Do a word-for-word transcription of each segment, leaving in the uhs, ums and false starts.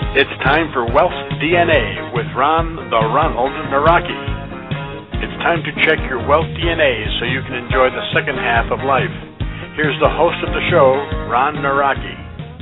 It's time for Wealth D N A with Ron the Ronald Naraki. It's time to check your wealth D N A so you can enjoy the second half of life. Here's the host of the show, Ron Naraki.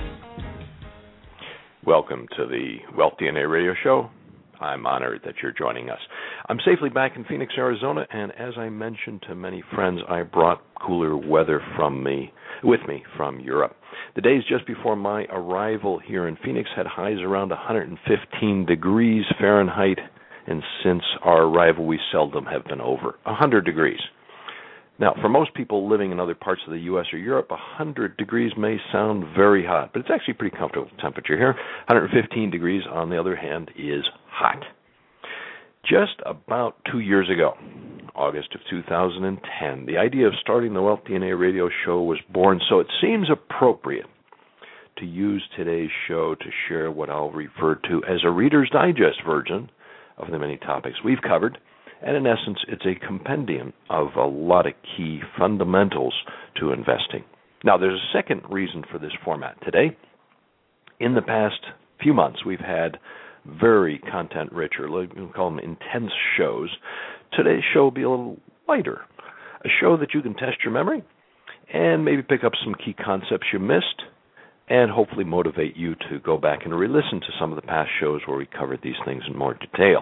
Welcome to the Wealth D N A radio show. I'm honored that you're joining us. I'm safely back in Phoenix, Arizona, and as I mentioned to many friends, I brought cooler weather from me, with me from Europe. The days just before my arrival here in Phoenix had highs around one hundred fifteen degrees Fahrenheit, and since our arrival, we seldom have been over one hundred degrees. Now, for most people living in other parts of the U S or Europe, one hundred degrees may sound very hot, but it's actually pretty comfortable temperature here. one hundred fifteen degrees, on the other hand, is hot. Just about two years ago, August of two thousand ten, the idea of starting the Wealth D N A radio show was born, so it seems appropriate to use today's show to share what I'll refer to as a Reader's Digest version of the many topics we've covered. And in essence, it's a compendium of a lot of key fundamentals to investing. Now, there's a second reason for this format today. In the past few months, we've had very content-rich, or we call them intense shows. Today's show will be a little lighter, a show that you can test your memory and maybe pick up some key concepts you missed and hopefully motivate you to go back and re-listen to some of the past shows where we covered these things in more detail.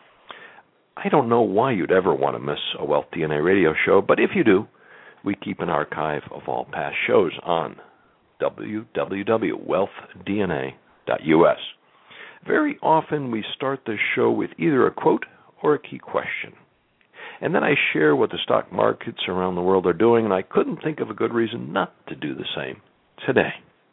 I don't know why you'd ever want to miss a Wealth D N A radio show, but if you do, we keep an archive of all past shows on w w w dot wealth d n a dot u s. Very often we start the show with either a quote or a key question. And then I share what the stock markets around the world are doing, and I couldn't think of a good reason not to do the same today.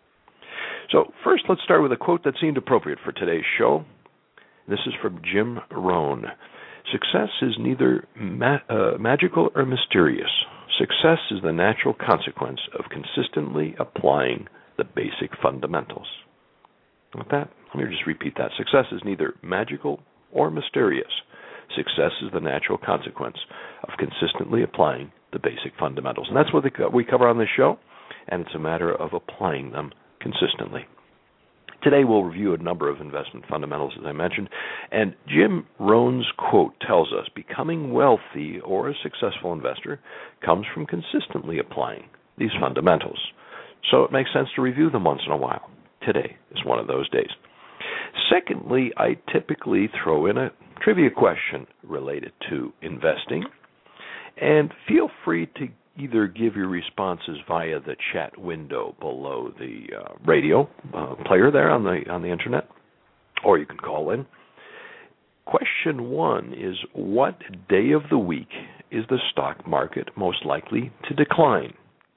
So first, let's start with a quote that seemed appropriate for today's show. This is from Jim Rohn. Success is neither ma- uh, magical or mysterious. Success is the natural consequence of consistently applying the basic fundamentals. With that, let me just repeat that. Success is neither magical or mysterious. Success is the natural consequence of consistently applying the basic fundamentals. And that's what we cover on this show, and it's a matter of applying them consistently. Today we'll review a number of investment fundamentals, as I mentioned, and Jim Rohn's quote tells us becoming wealthy or a successful investor comes from consistently applying these fundamentals. So it makes sense to review them once in a while. Today is one of those days. Secondly, I typically throw in a trivia question related to investing, and feel free to either give your responses via the chat window below the uh, radio uh, player there on the on the internet, or you can call in. Question one is, what day of the week is the stock market most likely to decline?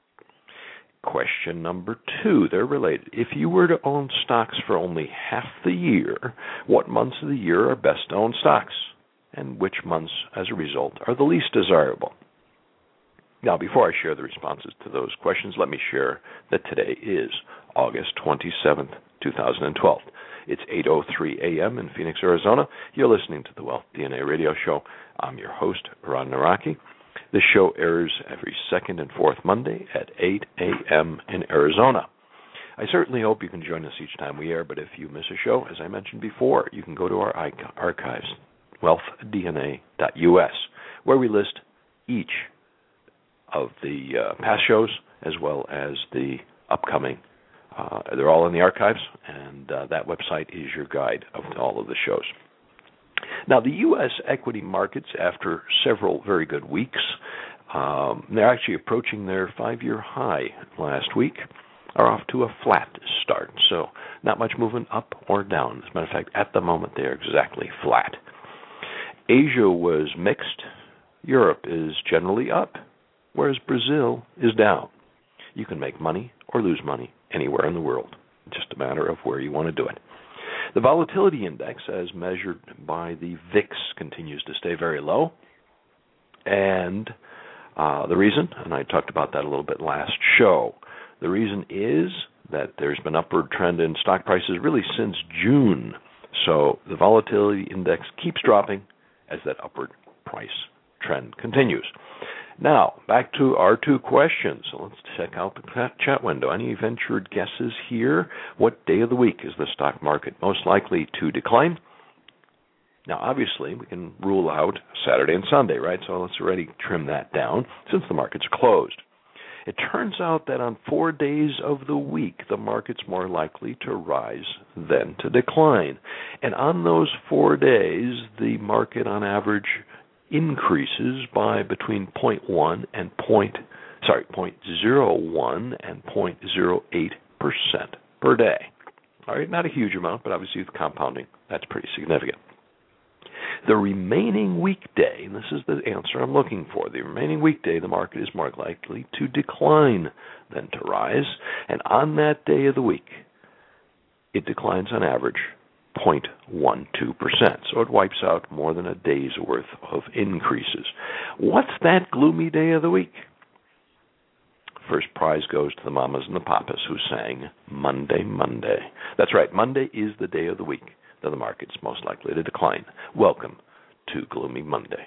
Question number two, they're related. If you were to own stocks for only half the year, what months of the year are best to own stocks? And which months, as a result, are the least desirable? Now, before I share the responses to those questions, let me share that today is August twenty-seventh, two thousand twelve. It's eight oh three a.m. in Phoenix, Arizona. You're listening to the Wealth D N A radio show. I'm your host, Ron Naraki. This show airs every second and fourth Monday at eight a.m. in Arizona. I certainly hope you can join us each time we air, but if you miss a show, as I mentioned before, you can go to our archives, wealth d n a dot u s, where we list each of the uh, past shows as well as the upcoming. Uh, they're all in the archives, and uh, that website is your guide of all of the shows. Now, the U S equity markets, after several very good weeks, um, they're actually approaching their five-year high last week, are off to a flat start, so not much movement up or down. As a matter of fact, at the moment, they are exactly flat. Asia was mixed. Europe is generally up, whereas Brazil is down. You can make money or lose money anywhere in the world. It's just a matter of where you want to do it. The volatility index, as measured by the V I X, continues to stay very low. And uh, the reason, and I talked about that a little bit last show, the reason is that there's been upward trend in stock prices really since June. So the volatility index keeps dropping as that upward price trend continues. Now, back to our two questions. So let's check out the chat window. Any ventured guesses here? What day of the week is the stock market most likely to decline? Now, obviously, we can rule out Saturday and Sunday, right? So let's already trim that down since the market's closed. It turns out that on four days of the week, the market's more likely to rise than to decline. And on those four days, the market on average increases by between zero point one and point, sorry, zero point zero one and zero point zero eight percent per day. All right, not a huge amount, but obviously with compounding, that's pretty significant. The remaining weekday, and this is the answer I'm looking for, the remaining weekday, the market is more likely to decline than to rise, and on that day of the week, it declines on average zero point one two percent. So it wipes out more than a day's worth of increases. What's that gloomy day of the week? First prize goes to the mamas and the papas who sang Monday, Monday. That's right, Monday is the day of the week that the market's most likely to decline. Welcome to Gloomy Monday.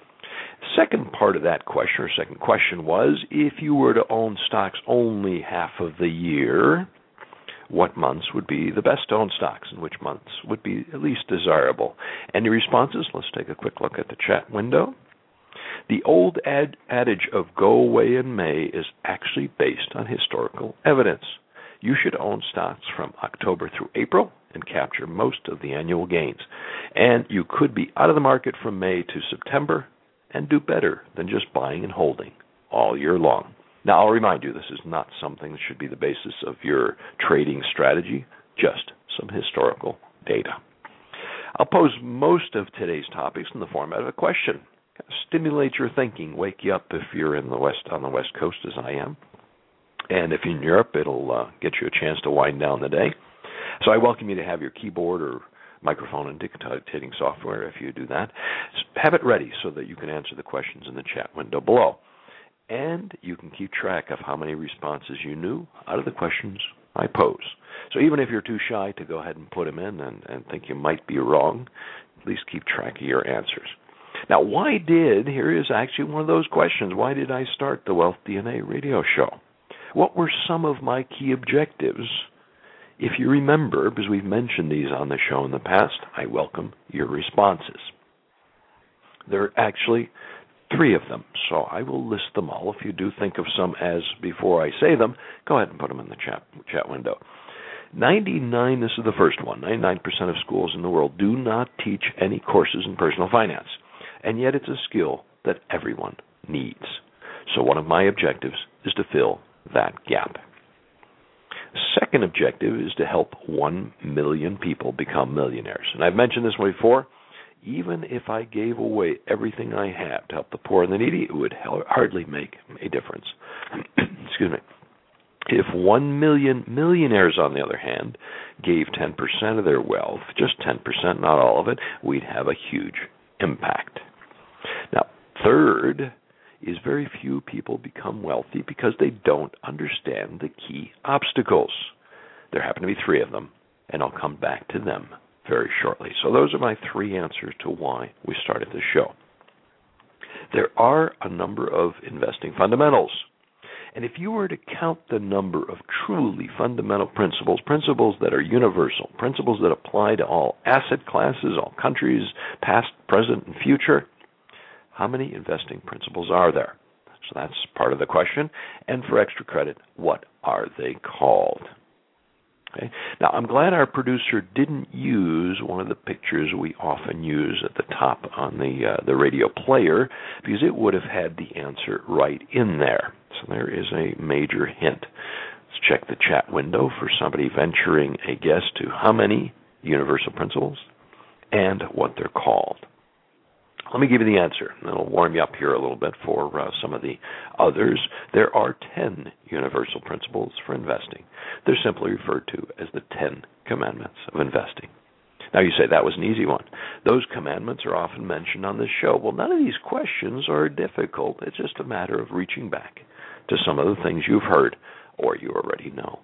Second part of that question, or second question was, if you were to own stocks only half of the year, what months would be the best to own stocks and which months would be at least desirable? Any responses? Let's take a quick look at the chat window. The old ad- adage of go away in May is actually based on historical evidence. You should own stocks from October through April and capture most of the annual gains. And you could be out of the market from May to September and do better than just buying and holding all year long. Now, I'll remind you, this is not something that should be the basis of your trading strategy, just some historical data. I'll pose most of today's topics in the format of a question. Kind of stimulate your thinking, wake you up if you're in the west on the West Coast as I am. And if you're in Europe, it'll uh, get you a chance to wind down the day. So I welcome you to have your keyboard or microphone and dictating software if you do that. Have it ready so that you can answer the questions in the chat window below. And you can keep track of how many responses you knew out of the questions I pose. So even if you're too shy to go ahead and put them in and, and think you might be wrong, at least keep track of your answers. Now, why did, here is actually one of those questions, why did I start the Wealth D N A radio show? What were some of my key objectives? If you remember, because we've mentioned these on the show in the past, I welcome your responses. There are actually three of them, so I will list them all. If you do think of some as before I say them, go ahead and put them in the chat, chat window. ninety-nine, this is the first one, ninety-nine percent of schools in the world do not teach any courses in personal finance, and yet it's a skill that everyone needs. So one of my objectives is to fill that gap. Second objective is to help one million people become millionaires. And I've mentioned this one before. Even if I gave away everything I have to help the poor and the needy, it would hardly make a difference. Excuse me. If one million millionaires, on the other hand, gave ten percent of their wealth, just ten percent, not all of it, we'd have a huge impact. Now, third is very few people become wealthy because they don't understand the key obstacles. There happen to be three of them, and I'll come back to them very shortly. So those are my three answers to why we started this show. There are a number of investing fundamentals. And if you were to count the number of truly fundamental principles, principles that are universal, principles that apply to all asset classes, all countries, past, present, and future, how many investing principles are there? So that's part of the question. And for extra credit, what are they called? Okay. Now, I'm glad our producer didn't use one of the pictures we often use at the top on the uh, the radio player, because it would have had the answer right in there. So there is a major hint. Let's check the chat window for somebody venturing a guess to how many universal principles and what they're called. Let me give you the answer, and that'll warm you up here a little bit for uh, some of the others. There are ten universal principles for investing. They're simply referred to as the Ten Commandments of Investing. Now you say that was an easy one. Those commandments are often mentioned on this show. Well, none of these questions are difficult. It's just a matter of reaching back to some of the things you've heard or you already know.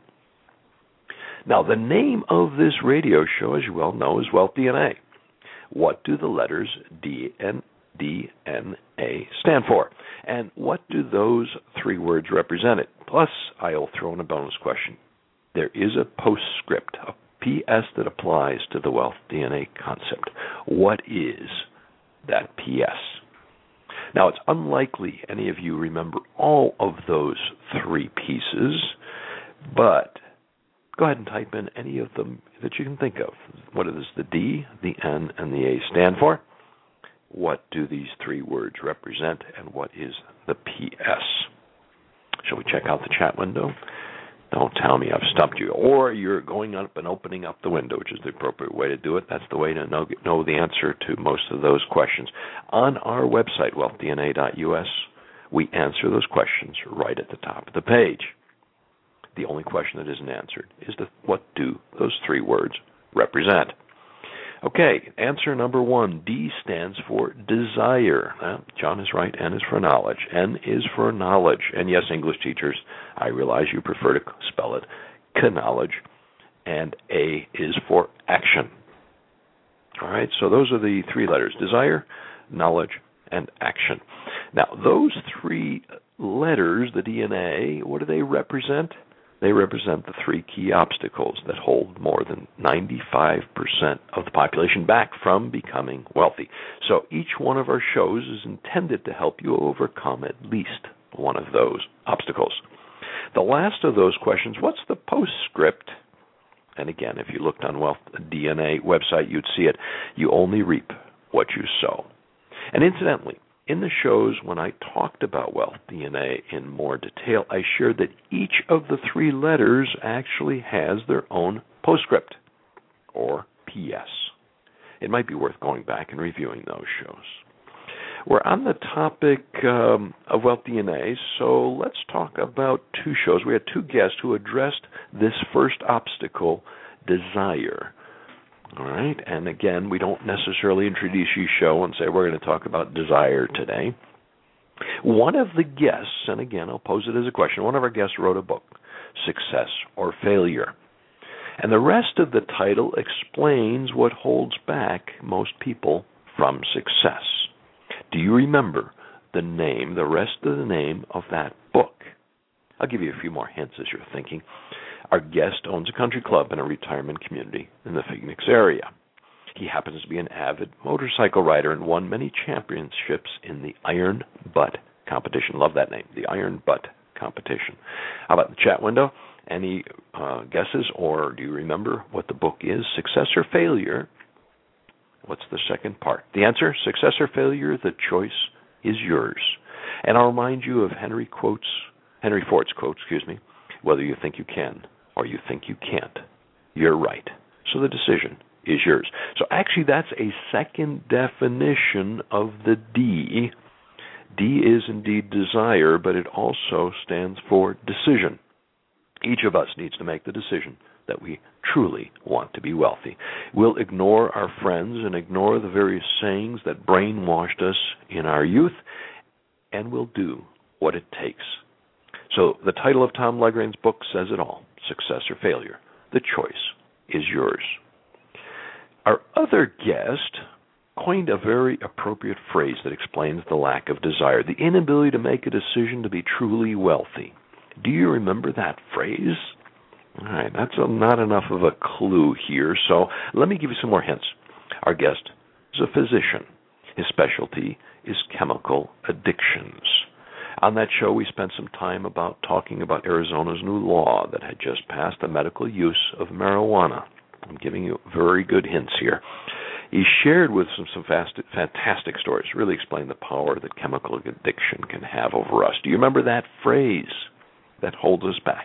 Now, the name of this radio show, as you well know, is Wealth D N A. What do the letters D and D N A stand for? And what do those three words represent? It? Plus, I'll throw in a bonus question. There is a postscript, a P S that applies to the Wealth D N A concept. What is that P S? Now, it's unlikely any of you remember all of those three pieces, but go ahead and type in any of them that you can think of. What does the D, the N, and the A stand for? What do these three words represent, and what is the P S? Shall we check out the chat window? Don't tell me I've stumped you. Or you're going up and opening up the window, which is the appropriate way to do it. That's the way to know, know the answer to most of those questions. On our website, wealth D N A dot U S, we answer those questions right at the top of the page. The only question that isn't answered is the, what do those three words represent? Okay, answer number one. D stands for desire. Well, John is right. N is for knowledge. N is for knowledge. And yes, English teachers, I realize you prefer to spell it knowledge. And A is for action. All right, so those are the three letters: desire, knowledge, and action. Now, those three letters, the D N A, what do they represent? They represent the three key obstacles that hold more than ninety-five percent of the population back from becoming wealthy. So each one of our shows is intended to help you overcome at least one of those obstacles. The last of those questions, what's the postscript? And again, if you looked on Wealth D N A website, you'd see it. You only reap what you sow. And incidentally, in the shows when I talked about Wealth D N A in more detail, I shared that each of the three letters actually has their own postscript, or P S. It might be worth going back and reviewing those shows. We're on the topic um, of Wealth D N A, so let's talk about two shows. We had two guests who addressed this first obstacle, desire. All right, and again, we don't necessarily introduce each show and say we're going to talk about desire today. One of the guests, and again, I'll pose it as a question, one of our guests wrote a book, Success or Failure. And the rest of the title explains what holds back most people from success. Do you remember the name, the rest of the name of that book? I'll give you a few more hints as you're thinking. Our guest owns a country club in a retirement community in the Phoenix area. He happens to be an avid motorcycle rider and won many championships in the Iron Butt competition. Love that name, the Iron Butt competition. How about the chat window? Any uh, guesses, or do you remember what the book is? Success or Failure? What's the second part? The answer, Success or Failure, the choice is yours. And I'll remind you of Henry quotes, Henry Ford's quote, excuse me, whether you think you can or you think you can't, you're right. So the decision is yours. So actually that's a second definition of the D. D is indeed desire, but it also stands for decision. Each of us needs to make the decision that we truly want to be wealthy. We'll ignore our friends and ignore the various sayings that brainwashed us in our youth, and we'll do what it takes. So the title of Tom Legrain's book says it all, Success or Failure. The choice is yours. Our other guest coined a very appropriate phrase that explains the lack of desire, the inability to make a decision to be truly wealthy. Do you remember that phrase? All right, that's a, not enough of a clue here, so let me give you some more hints. Our guest is a physician. His specialty is chemical addictions. On that show, we spent some time about talking about Arizona's new law that had just passed the medical use of marijuana. I'm giving you very good hints here. He shared with some, some fast, fantastic stories, really explained the power that chemical addiction can have over us. Do you remember that phrase that holds us back?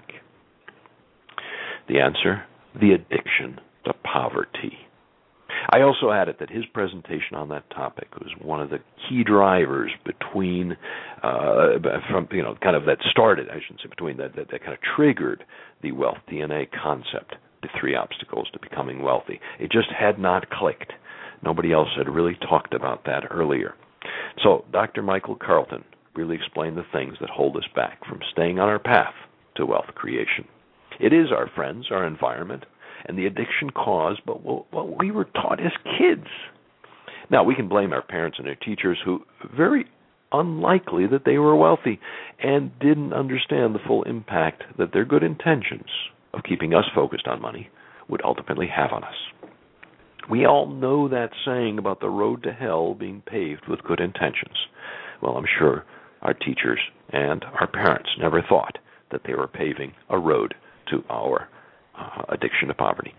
The answer, the addiction to poverty. I also added that his presentation on that topic was one of the key drivers between, uh, from you know, kind of that started, I shouldn't say between, that, that, that kind of triggered the Wealth D N A concept, the three obstacles to becoming wealthy. It just had not clicked. Nobody else had really talked about that earlier. So Doctor Michael Carlton really explained the things that hold us back from staying on our path to wealth creation. It is our friends, our environment, and the addiction caused, but what we were taught as kids. Now, we can blame our parents and their teachers who very unlikely that they were wealthy and didn't understand the full impact that their good intentions of keeping us focused on money would ultimately have on us. We all know that saying about the road to hell being paved with good intentions. Well, I'm sure our teachers and our parents never thought that they were paving a road to our uh, addiction to poverty.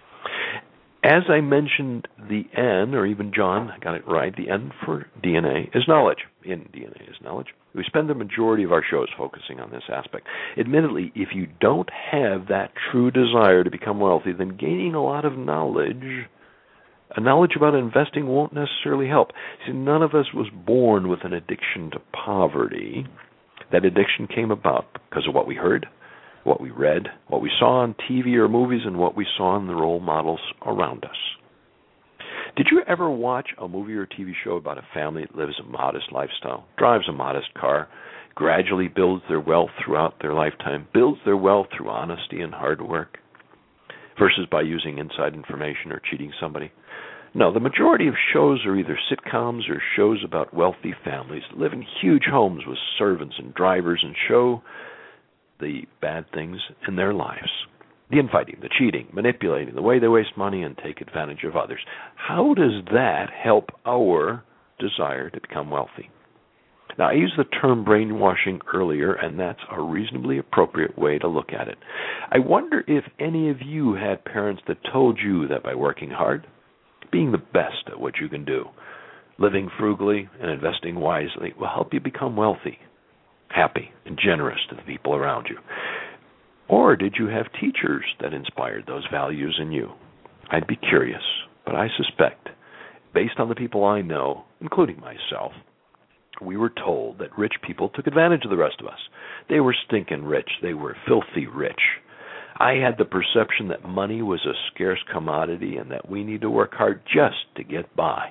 As I mentioned, the N, or even John got it right, the N for D N A is knowledge. In D N A is knowledge. We spend the majority of our shows focusing on this aspect. Admittedly, if you don't have that true desire to become wealthy, then gaining a lot of knowledge, a knowledge about investing won't necessarily help. See, none of us was born with an addiction to poverty. That addiction came about because of what we heard, what we read, what we saw on T V or movies, and what we saw in the role models around us. Did you ever watch a movie or T V show about a family that lives a modest lifestyle, drives a modest car, gradually builds their wealth throughout their lifetime, builds their wealth through honesty and hard work, versus by using inside information or cheating somebody? No, the majority of shows are either sitcoms or shows about wealthy families that live in huge homes with servants and drivers and show the bad things in their lives. The infighting, the cheating, manipulating, the way they waste money and take advantage of others. How does that help our desire to become wealthy? Now, I used the term brainwashing earlier, and that's a reasonably appropriate way to look at it. I wonder if any of you had parents that told you that by working hard, being the best at what you can do, living frugally and investing wisely will help you become wealthy, happy, and generous to the people around you. Or did you have teachers that inspired those values in you? I'd be curious, but I suspect, based on the people I know, including myself, we were told that rich people took advantage of the rest of us. They were stinking rich. They were filthy rich. I had the perception that money was a scarce commodity and that we need to work hard just to get by.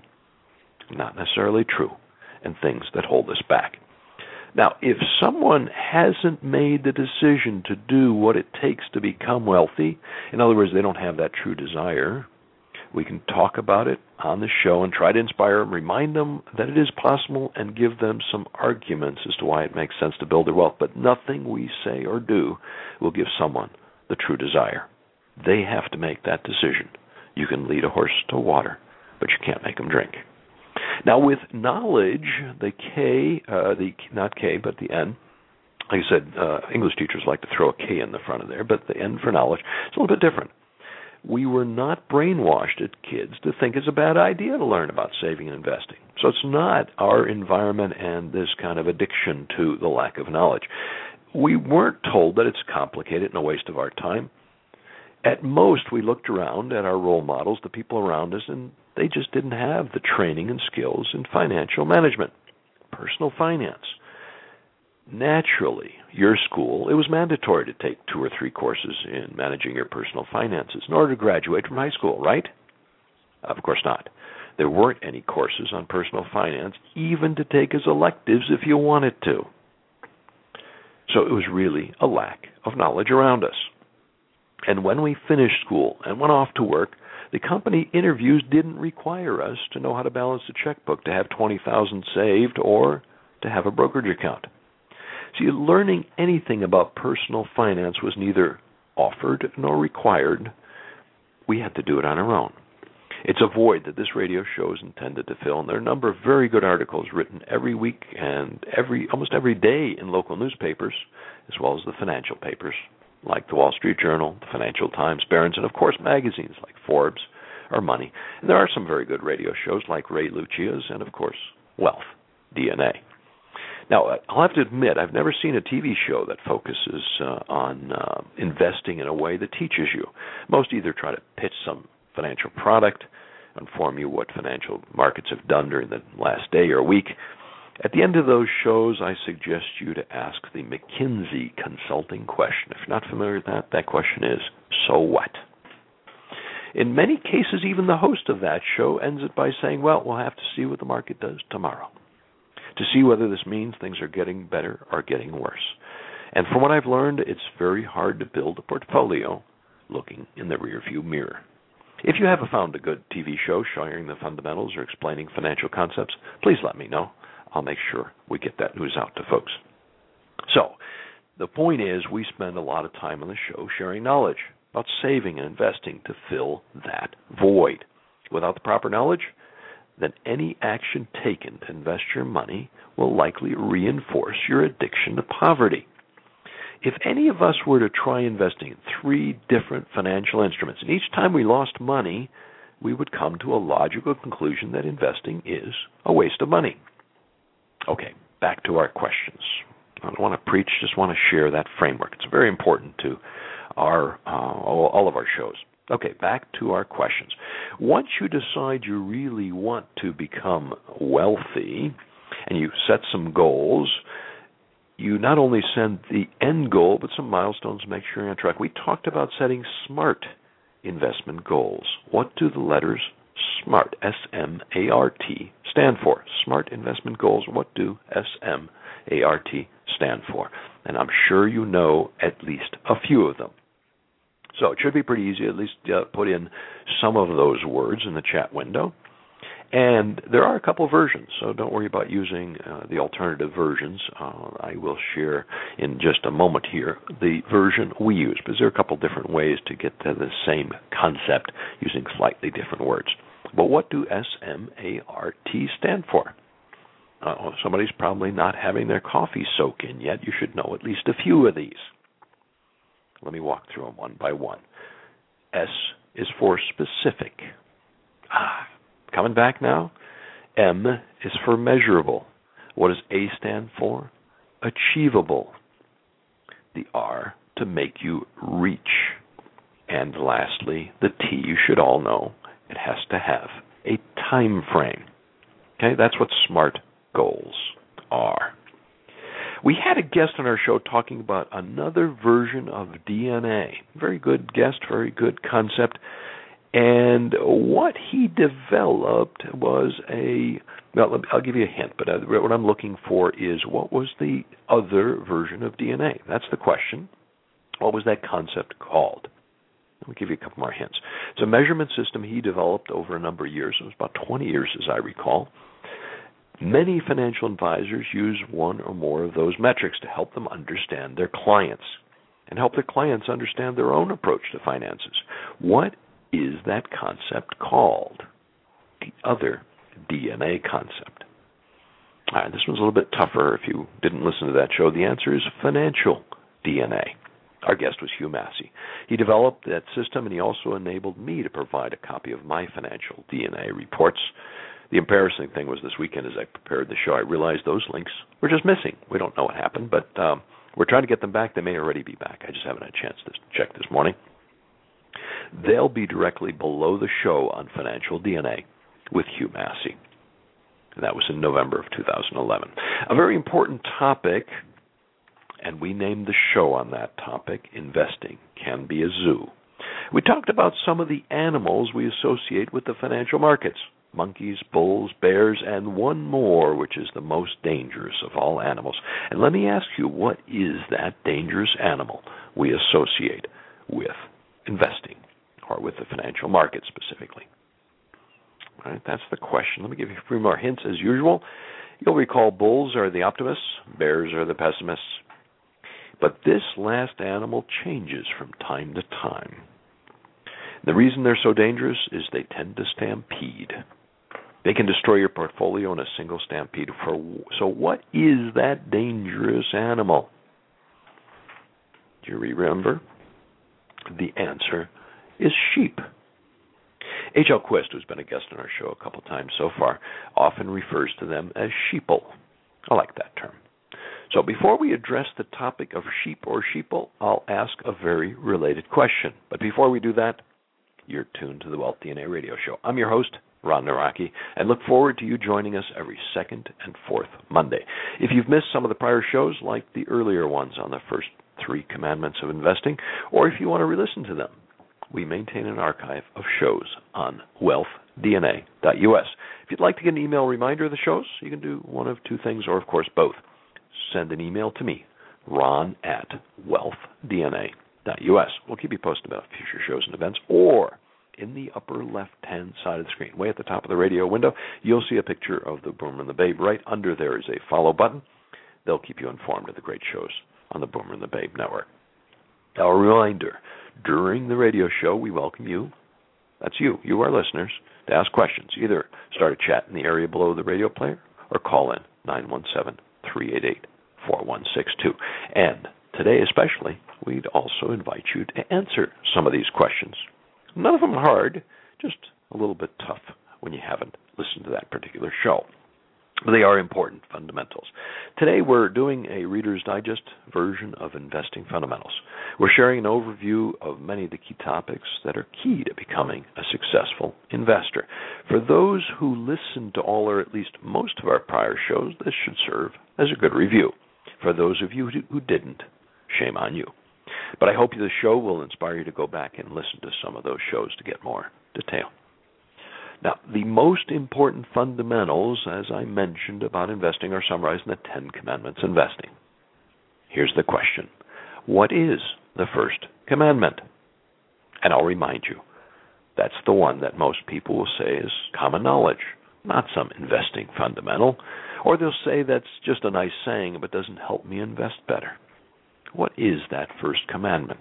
Not necessarily true, and things that hold us back. Now, if someone hasn't made the decision to do what it takes to become wealthy, in other words, they don't have that true desire, we can talk about it on the show and try to inspire them, remind them that it is possible, and give them some arguments as to why it makes sense to build their wealth. But nothing we say or do will give someone the true desire. They have to make that decision. You can lead a horse to water, but you can't make them drink. Now, with knowledge, the K, uh, the not K, but the N, like I said, uh, English teachers like to throw a K in the front of there, but the N for knowledge, it's a little bit different. We were not brainwashed as kids to think it's a bad idea to learn about saving and investing. So it's not our environment and this kind of addiction to the lack of knowledge. We weren't told that it's complicated and a waste of our time. At most, we looked around at our role models, the people around us, and they just didn't have the training and skills in financial management, personal finance. Naturally, your school, it was mandatory to take two or three courses in managing your personal finances in order to graduate from high school, right? Of course not. There weren't any courses on personal finance, even to take as electives if you wanted to. So it was really a lack of knowledge around us. And when we finished school and went off to work, the company interviews didn't require us to know how to balance a checkbook, to have twenty thousand dollars saved, or to have a brokerage account. See, learning anything about personal finance was neither offered nor required. We had to do it on our own. It's a void that this radio show is intended to fill, and there are a number of very good articles written every week and every almost every day in local newspapers, as well as the financial papers, like the Wall Street Journal, the Financial Times, Barron's, and, of course, magazines like Forbes or Money. And there are some very good radio shows like Ray Lucia's and, of course, Wealth, D N A. Now, I'll have to admit, I've never seen a T V show that focuses uh, on uh, investing in a way that teaches you. Most either try to pitch some financial product, inform you what financial markets have done during the last day or week. At the end of those shows, I suggest you to ask the McKinsey consulting question. If you're not familiar with that, that question is, so what? In many cases, even the host of that show ends it by saying, well, we'll have to see what the market does tomorrow to see whether this means things are getting better or getting worse. And from what I've learned, it's very hard to build a portfolio looking in the rearview mirror. If you have found a good T V show sharing the fundamentals or explaining financial concepts, please let me know. I'll make sure we get that news out to folks. So, the point is, we spend a lot of time on the show sharing knowledge about saving and investing to fill that void. Without the proper knowledge, then any action taken to invest your money will likely reinforce your addiction to poverty. If any of us were to try investing in three different financial instruments, and each time we lost money, we would come to a logical conclusion that investing is a waste of money. Okay, back to our questions. I don't want to preach, just want to share that framework. It's very important to our uh, all, all of our shows. Okay, back to our questions. Once you decide you really want to become wealthy and you set some goals, you not only set the end goal, but some milestones to make sure you're on track. We talked about setting SMART investment goals. What do the letters SMART, S M A R T, stand for? SMART investment goals. What do S M A R T stand for? And I'm sure you know at least a few of them. So it should be pretty easy. At least uh, put in some of those words in the chat window. And there are a couple versions, so don't worry about using uh, the alternative versions. Uh, I will share in just a moment here the version we use, because there are a couple different ways to get to the same concept using slightly different words. But what do S M A R T stand for? Uh, somebody's probably not having their coffee soak in yet. You should know at least a few of these. Let me walk through them one by one. S is for specific. Ah, coming back now. M is for measurable. What does A stand for? Achievable. The R to make you reach. And lastly, the T, you should all know, it has to have a time frame. Okay, that's what SMART goals are. We had a guest on our show talking about another version of D N A. Very good guest, very good concept. And what he developed was a, well, I'll give you a hint, but what I'm looking for is what was the other version of D N A? That's the question. What was that concept called? Let me give you a couple more hints. It's a measurement system he developed over a number of years. It was about twenty years, as I recall. Many financial advisors use one or more of those metrics to help them understand their clients and help their clients understand their own approach to finances. What is that concept called? The other D N A concept. All right, this one's a little bit tougher if you didn't listen to that show. The answer is financial D N A. Our guest was Hugh Massey. He developed that system, and he also enabled me to provide a copy of my financial D N A reports. The embarrassing thing was this weekend as I prepared the show, I realized those links were just missing. We don't know what happened, but um, we're trying to get them back. They may already be back. I just haven't had a chance to check this morning. They'll be directly below the show on financial D N A with Hugh Massey. And that was in November of two thousand eleven. A very important topic, and we named the show on that topic, Investing Can Be a Zoo. We talked about some of the animals we associate with the financial markets. Monkeys, bulls, bears, and one more, which is the most dangerous of all animals. And let me ask you, what is that dangerous animal we associate with investing, or with the financial market specifically? All right, that's the question. Let me give you three more hints as usual. You'll recall bulls are the optimists, bears are the pessimists. But this last animal changes from time to time. The reason they're so dangerous is they tend to stampede. They can destroy your portfolio in a single stampede. For, so what is that dangerous animal? Do you remember? The answer is sheep. H L Quist, who's been a guest on our show a couple times so far, often refers to them as sheeple. I like that term. So before we address the topic of sheep or sheeple, I'll ask a very related question. But before we do that, you're tuned to the Wealth D N A Radio Show. I'm your host, Ron Naraki, and look forward to you joining us every second and fourth Monday. If you've missed some of the prior shows, like the earlier ones on the first three commandments of investing, or if you want to re-listen to them, we maintain an archive of shows on wealth D N A dot U S. If you'd like to get an email reminder of the shows, you can do one of two things, or of course both. Send an email to me, ron at wealth D N A dot U S. We'll keep you posted about future shows and events. Or in the upper left-hand side of the screen, way at the top of the radio window, you'll see a picture of the Boomer and the Babe. Right under there is a follow button. They'll keep you informed of the great shows on the Boomer and the Babe network. Now, a reminder, during the radio show, we welcome you, that's you, you our listeners, to ask questions. Either start a chat in the area below the radio player or call in nine one seven, three eight eight, four one six two. And today especially, we'd also invite you to answer some of these questions. None of them are hard, just a little bit tough when you haven't listened to that particular show. But they are important fundamentals. Today we're doing a Reader's Digest version of Investing Fundamentals. We're sharing an overview of many of the key topics that are key to becoming a successful investor. For those who listened to all or at least most of our prior shows, this should serve as a good review. For those of you who didn't, shame on you. But I hope the show will inspire you to go back and listen to some of those shows to get more detail. Now, the most important fundamentals, as I mentioned, about investing are summarized in the Ten Commandments of Investing. Here's the question. What is the first commandment? And I'll remind you, that's the one that most people will say is common knowledge, not some investing fundamental. Or they'll say that's just a nice saying, but doesn't help me invest better. What is that first commandment?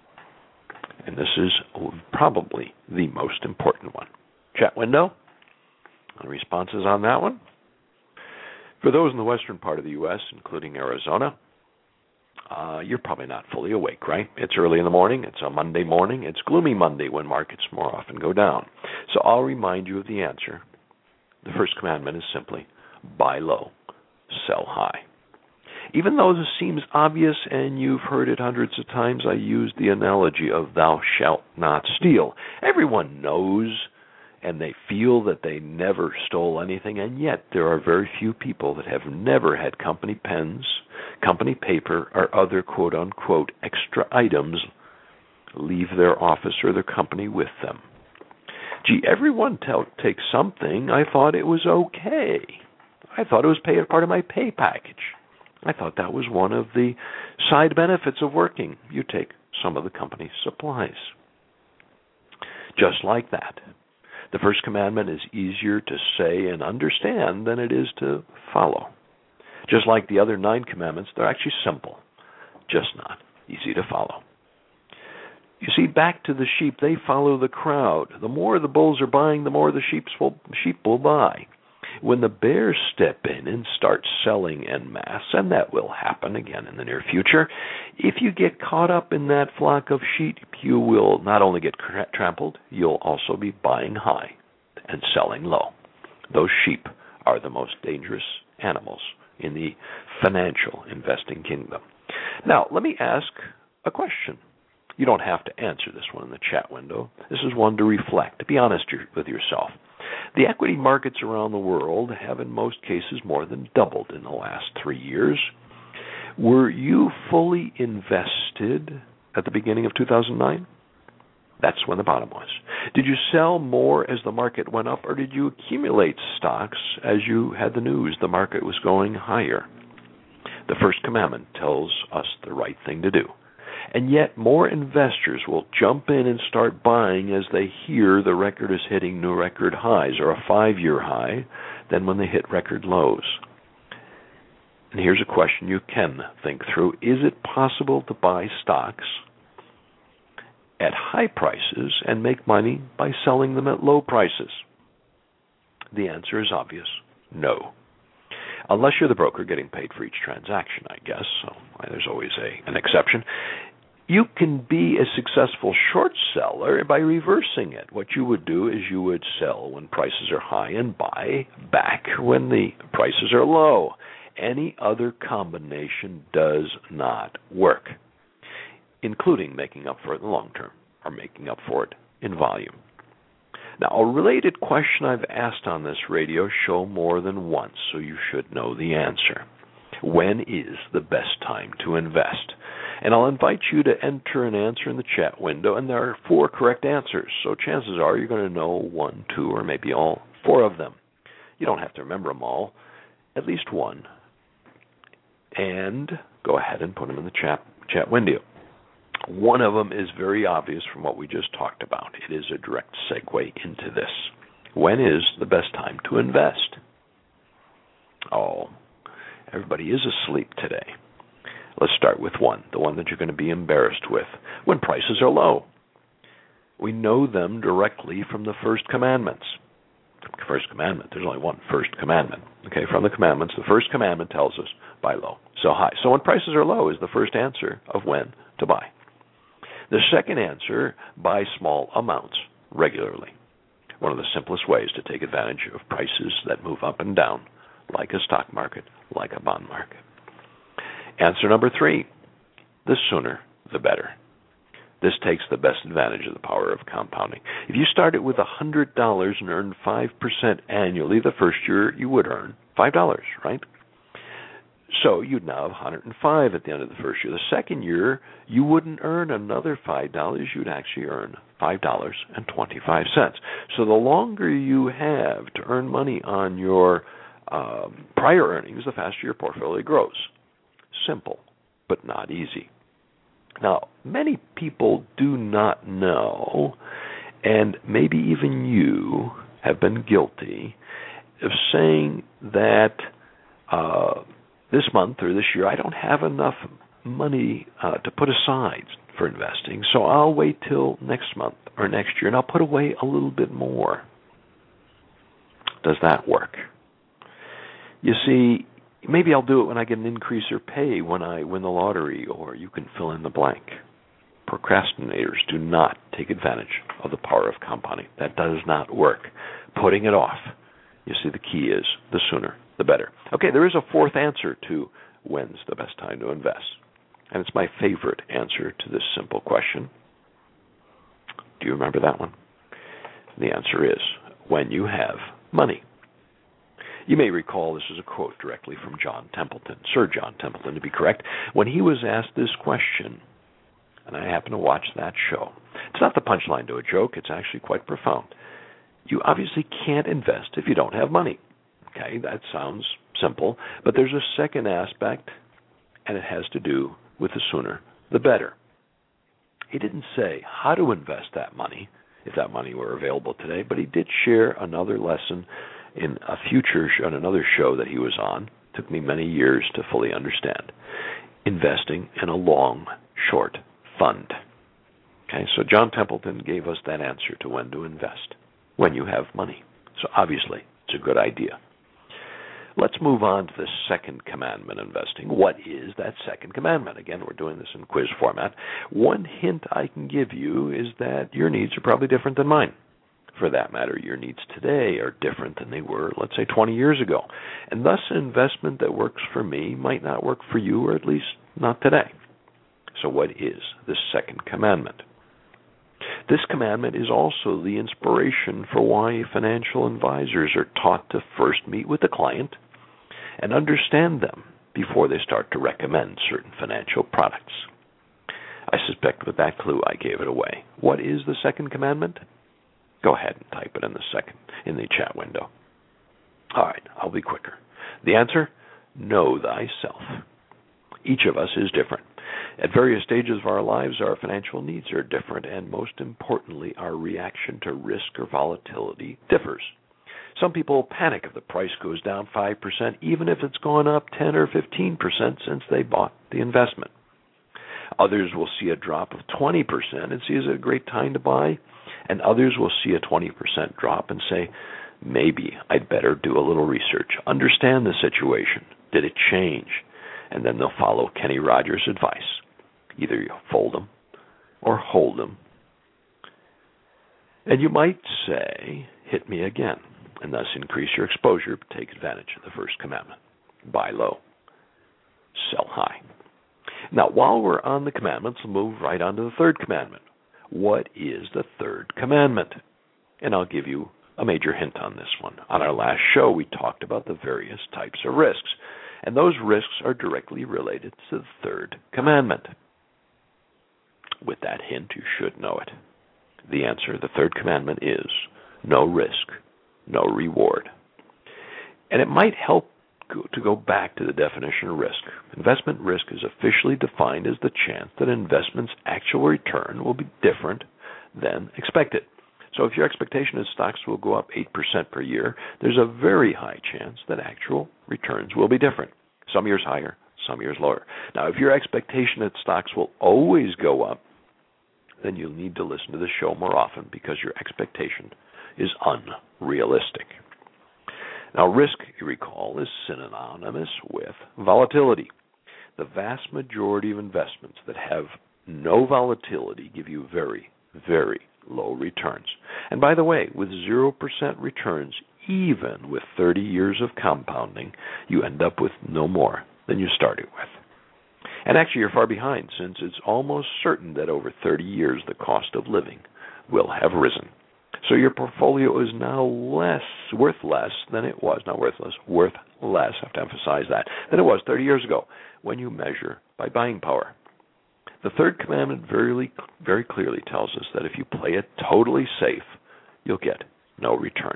And this is probably the most important one. Chat window. Any responses on that one? For those in the western part of the U S, including Arizona, uh, you're probably not fully awake, right? It's early in the morning. It's a Monday morning. It's gloomy Monday when markets more often go down. So I'll remind you of the answer. The first commandment is simply buy low, sell high. Even though this seems obvious and you've heard it hundreds of times, I use the analogy of thou shalt not steal. Everyone knows and they feel that they never stole anything, and yet there are very few people that have never had company pens, company paper, or other quote-unquote extra items leave their office or their company with them. Gee, everyone t- takes something. I thought it was okay. I thought it was pay- part of my pay package. I thought that was one of the side benefits of working. You take some of the company's supplies. Just like that. The first commandment is easier to say and understand than it is to follow. Just like the other nine commandments, they're actually simple, just not easy to follow. You see, back to the sheep, they follow the crowd. The more the bulls are buying, the more the sheep will, sheep will buy. When the bears step in and start selling en masse, and that will happen again in the near future, if you get caught up in that flock of sheep, you will not only get tra- trampled, you'll also be buying high and selling low. Those sheep are the most dangerous animals in the financial investing kingdom. Now, let me ask a question. You don't have to answer this one in the chat window. This is one to reflect, to be honest with yourself. The equity markets around the world have in most cases more than doubled in the last three years. Were you fully invested at the beginning of two thousand nine? That's when the bottom was. Did you sell more as the market went up, or did you accumulate stocks as you had the news the market was going higher? The first commandment tells us the right thing to do. And yet more investors will jump in and start buying as they hear the record is hitting new record highs or a five-year high than when they hit record lows. And here's a question you can think through. Is it possible to buy stocks at high prices and make money by selling them at low prices? The answer is obvious. No. Unless you're the broker getting paid for each transaction, I guess. So there's always a, an exception. You can be a successful short seller by reversing it. What you would do is you would sell when prices are high and buy back when the prices are low. Any other combination does not work, including making up for it in the long term or making up for it in volume. Now, a related question I've asked on this radio show more than once, so you should know the answer. When is the best time to invest? And I'll invite you to enter an answer in the chat window, and there are four correct answers, so chances are you're going to know one, two, or maybe all four of them. You don't have to remember them all, at least one. And go ahead and put them in the chat, chat window. One of them is very obvious from what we just talked about. It is a direct segue into this. When is the best time to invest? Oh, everybody is asleep today. Let's start with one, the one that you're going to be embarrassed with. When prices are low. We know them directly from the first commandments. First commandment, there's only one first commandment. Okay, from the commandments, the first commandment tells us buy low, sell high. So when prices are low is the first answer of when to buy. The second answer, buy small amounts regularly. One of the simplest ways to take advantage of prices that move up and down, like a stock market, like a bond market. Answer number three, the sooner the better. This takes the best advantage of the power of compounding. If you started with one hundred dollars and earned five percent annually, the first year you would earn five dollars, right? So you'd now have one hundred five dollars at the end of the first year. The second year, you wouldn't earn another five dollars. You'd actually earn five dollars and twenty-five cents. So the longer you have to earn money on your um, prior earnings, the faster your portfolio grows. Simple, but not easy. Now, many people do not know, and maybe even you have been guilty of saying that uh, this month or this year I don't have enough money uh, to put aside for investing, so I'll wait till next month or next year and I'll put away a little bit more. Does that work? You see, maybe I'll do it when I get an increase or pay when I win the lottery, or you can fill in the blank. Procrastinators do not take advantage of the power of compounding. That does not work. Putting it off. You see, the key is the sooner, the better. Okay, there is a fourth answer to when's the best time to invest. And it's my favorite answer to this simple question. Do you remember that one? The answer is when you have money. You may recall this is a quote directly from John Templeton, Sir John Templeton to be correct, when he was asked this question, and I happened to watch that show. It's not the punchline to a joke, it's actually quite profound. You obviously can't invest if you don't have money. Okay, that sounds simple, but there's a second aspect, and it has to do with the sooner, the better. He didn't say how to invest that money, if that money were available today, but he did share another lesson in a future show, on another show that he was on. It took me many years to fully understand. Investing in a long, short fund. Okay, so John Templeton gave us that answer to when to invest. When you have money. So obviously, it's a good idea. Let's move on to the second commandment, investing. What is that second commandment? Again, we're doing this in quiz format. One hint I can give you is that your needs are probably different than mine. For that matter, your needs today are different than they were, let's say, twenty years ago. And thus, an investment that works for me might not work for you, or at least not today. So what is the second commandment? This commandment is also the inspiration for why financial advisors are taught to first meet with the client and understand them before they start to recommend certain financial products. I suspect with that clue I gave it away. What is the second commandment? Go ahead and type it in the second in the chat window. All right, I'll be quicker. The answer, know thyself. Each of us is different. At various stages of our lives, our financial needs are different, and most importantly, our reaction to risk or volatility differs. Some people panic if the price goes down five percent, even if it's gone up ten or fifteen percent since they bought the investment. Others will see a drop of twenty percent and see it as a great time to buy, and others will see a twenty percent drop and say, maybe I'd better do a little research, understand the situation. Did it change? And then they'll follow Kenny Rogers' advice. Either you fold them or hold them. And you might say, hit me again, and thus increase your exposure, but take advantage of the first commandment. Buy low, sell high. Now, while we're on the commandments, we'll move right on to the third commandment. What is the third commandment? And I'll give you a major hint on this one. On our last show, we talked about the various types of risks, and those risks are directly related to the third commandment. With that hint, you should know it. The answer, the third commandment, is no risk, no reward. And it might help go, to go back to the definition of risk. Investment risk is officially defined as the chance that an investment's actual return will be different than expected. So if your expectation is stocks will go up eight percent per year, there's a very high chance that actual returns will be different. Some years higher, some years lower. Now, if your expectation that stocks will always go up, then you'll need to listen to the show more often because your expectation is unrealistic. Now, risk, you recall, is synonymous with volatility. The vast majority of investments that have no volatility give you very, very low returns. And by the way, with zero percent returns, even with thirty years of compounding, you end up with no more than you started with. And actually, you're far behind, since it's almost certain that over thirty years, the cost of living will have risen. So your portfolio is now less, worth less than it was, not worthless, worth less, I have to emphasize that, than it was thirty years ago when you measure by buying power. The third commandment very, very clearly tells us that if you play it totally safe, you'll get no return.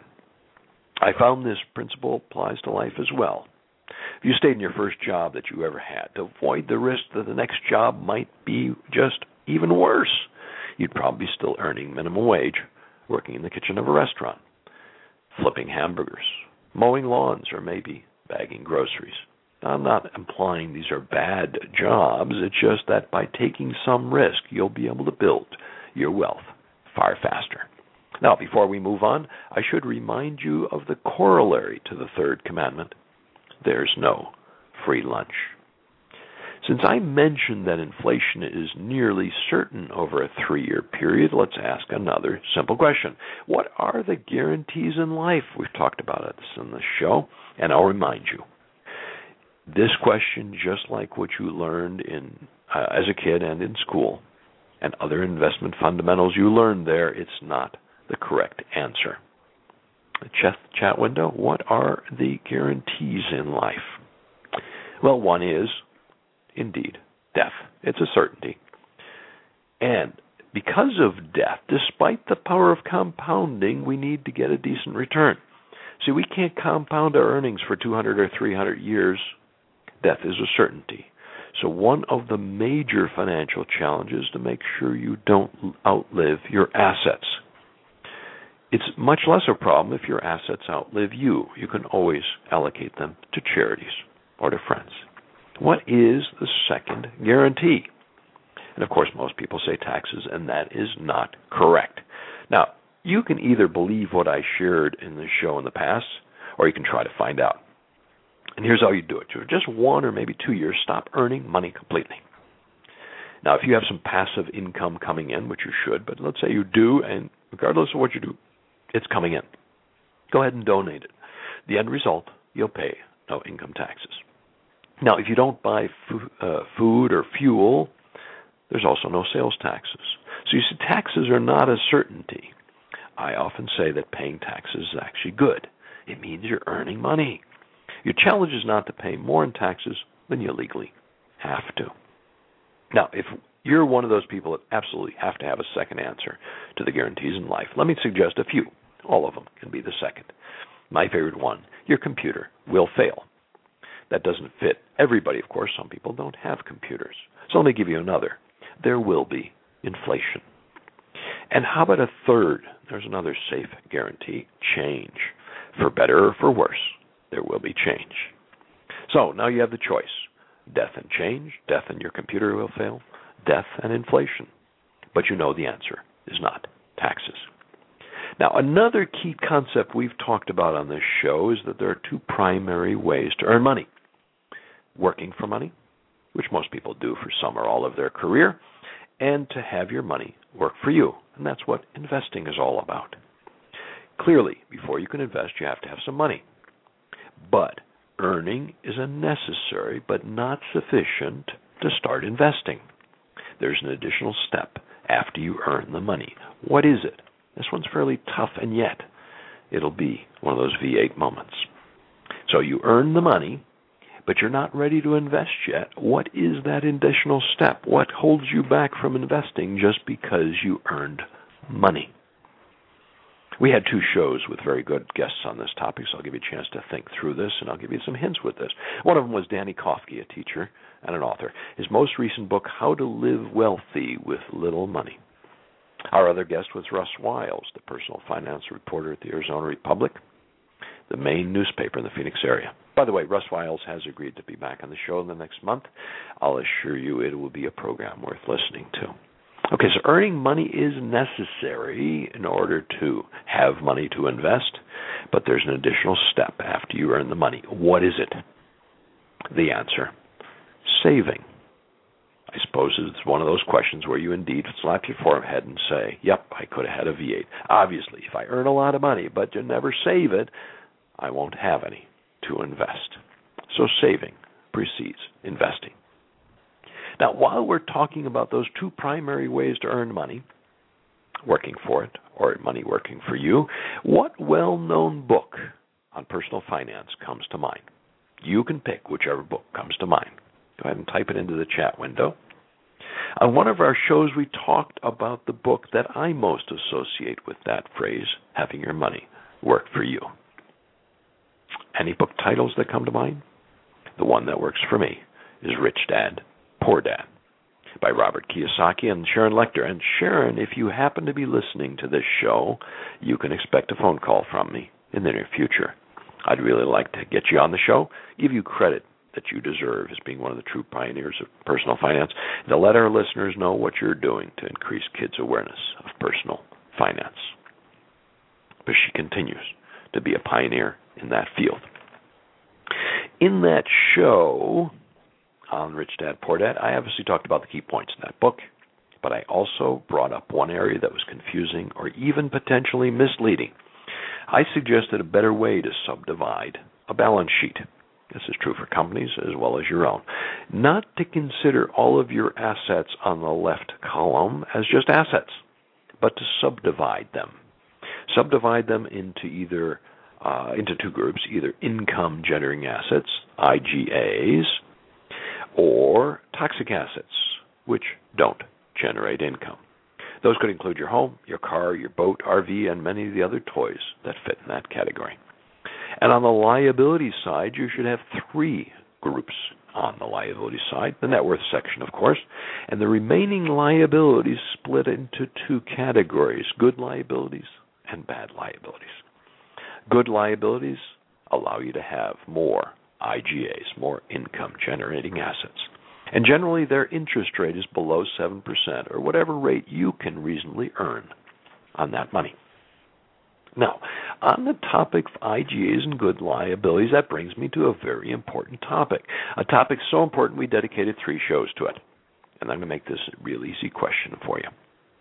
I found this principle applies to life as well. If you stayed in your first job that you ever had, to avoid the risk that the next job might be just even worse, you'd probably be still earning minimum wage, working in the kitchen of a restaurant, flipping hamburgers, mowing lawns, or maybe bagging groceries. Now, I'm not implying these are bad jobs. It's just that by taking some risk, you'll be able to build your wealth far faster. Now, before we move on, I should remind you of the corollary to the third commandment. There's no free lunch. Since I mentioned that inflation is nearly certain over a three-year period, let's ask another simple question. What are the guarantees in life? We've talked about this in the show, and I'll remind you. This question, just like what you learned in uh, as a kid and in school, and other investment fundamentals you learned there, it's not the correct answer. Chat, chat window, what are the guarantees in life? Well, one is, indeed, death. It's a certainty. And because of death, despite the power of compounding, we need to get a decent return. See, we can't compound our earnings for two hundred or three hundred years. Death is a certainty. So one of the major financial challenges is to make sure you don't outlive your assets. It's much less a problem if your assets outlive you. You can always allocate them to charities or to friends. What is the second guarantee? And of course, most people say taxes, and that is not correct. Now, you can either believe what I shared in the show in the past, or you can try to find out. And here's how you do it. For just one or maybe two years, stop earning money completely. Now, if you have some passive income coming in, which you should, but let's say you do, and regardless of what you do, it's coming in. Go ahead and donate it. The end result, you'll pay no income taxes. Now, if you don't buy fu- uh, food or fuel, there's also no sales taxes. So you see, taxes are not a certainty. I often say that paying taxes is actually good. It means you're earning money. Your challenge is not to pay more in taxes than you legally have to. Now, if you're one of those people that absolutely have to have a second answer to the guarantees in life, let me suggest a few. All of them can be the second. My favorite one, your computer will fail. That doesn't fit everybody, of course. Some people don't have computers. So let me give you another. There will be inflation. And how about a third? There's another safe guarantee, change. For better or for worse, there will be change. So now you have the choice. Death and change, death and your computer will fail, death and inflation. But you know the answer is not taxes. Now, another key concept we've talked about on this show is that there are two primary ways to earn money. Working for money, which most people do for some or all of their career, and to have your money work for you. And that's what investing is all about. Clearly, before you can invest, you have to have some money. But earning is a necessary but not sufficient to start investing. There's an additional step after you earn the money. What is it? This one's fairly tough, and yet it'll be one of those V eight moments. So you earn the money, but you're not ready to invest yet. What is that additional step? What holds you back from investing just because you earned money? We had two shows with very good guests on this topic, so I'll give you a chance to think through this, and I'll give you some hints with this. One of them was Danny Kofke, a teacher and an author. His most recent book, How to Live Wealthy with Little Money. Our other guest was Russ Wiles, the personal finance reporter at the Arizona Republic, the main newspaper in the Phoenix area. By the way, Russ Wiles has agreed to be back on the show in the next month. I'll assure you it will be a program worth listening to. Okay, so earning money is necessary in order to have money to invest, but there's an additional step after you earn the money. What is it? The answer, saving. I suppose it's one of those questions where you indeed slap your forehead and say, yep, I could have had a V eight. Obviously, if I earn a lot of money but you never save it, I won't have any to invest. So saving precedes investing. Now, while we're talking about those two primary ways to earn money, working for it or money working for you, what well-known book on personal finance comes to mind? You can pick whichever book comes to mind. Go ahead and type it into the chat window. On one of our shows, we talked about the book that I most associate with that phrase, having your money work for you. Any book titles that come to mind? The one that works for me is Rich Dad, Poor Dad by Robert Kiyosaki and Sharon Lechter. And Sharon, if you happen to be listening to this show, you can expect a phone call from me in the near future. I'd really like to get you on the show, give you credit that you deserve as being one of the true pioneers of personal finance, and to let our listeners know what you're doing to increase kids' awareness of personal finance. But she continues to be a pioneer in that field. In that show on Rich Dad, Poor Dad, I obviously talked about the key points in that book, but I also brought up one area that was confusing or even potentially misleading. I suggested a better way to subdivide a balance sheet. This is true for companies as well as your own. Not to consider all of your assets on the left column as just assets, but to subdivide them. Subdivide them into either uh, into two groups, either income-generating assets, I G As, or toxic assets, which don't generate income. Those could include your home, your car, your boat, R V, and many of the other toys that fit in that category. And on the liability side, you should have three groups on the liability side, the net worth section, of course, and the remaining liabilities split into two categories, good liabilities and bad liabilities. Good liabilities allow you to have more I G As, more income-generating assets. And generally, their interest rate is below seven percent, or whatever rate you can reasonably earn on that money. Now, on the topic of I G As and good liabilities, that brings me to a very important topic, a topic so important we dedicated three shows to it. And I'm going to make this a real easy question for you.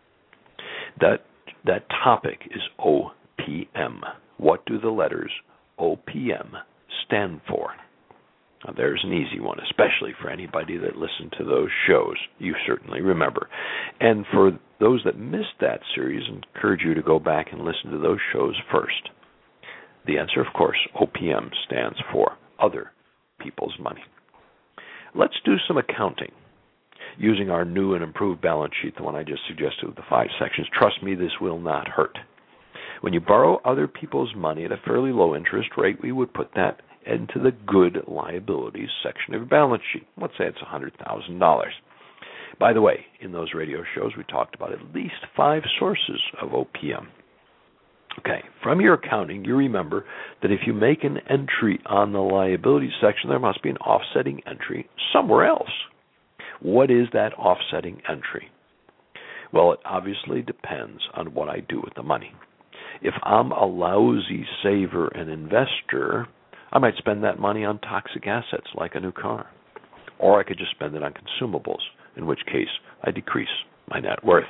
That, that topic is O P M. What do the letters O P M stand for? Now, there's an easy one, especially for anybody that listened to those shows. You certainly remember. And for those that missed that series, I encourage you to go back and listen to those shows first. The answer, of course, O P M stands for other people's money. Let's do some accounting using our new and improved balance sheet, the one I just suggested with the five sections. Trust me, this will not hurt. When you borrow other people's money at a fairly low interest rate, we would put that into the good liabilities section of your balance sheet. Let's say it's one hundred thousand dollars. By the way, in those radio shows, we talked about at least five sources of O P M. Okay, from your accounting, you remember that if you make an entry on the liabilities section, there must be an offsetting entry somewhere else. What is that offsetting entry? Well, it obviously depends on what I do with the money. If I'm a lousy saver and investor, I might spend that money on toxic assets like a new car. Or I could just spend it on consumables, in which case I decrease my net worth.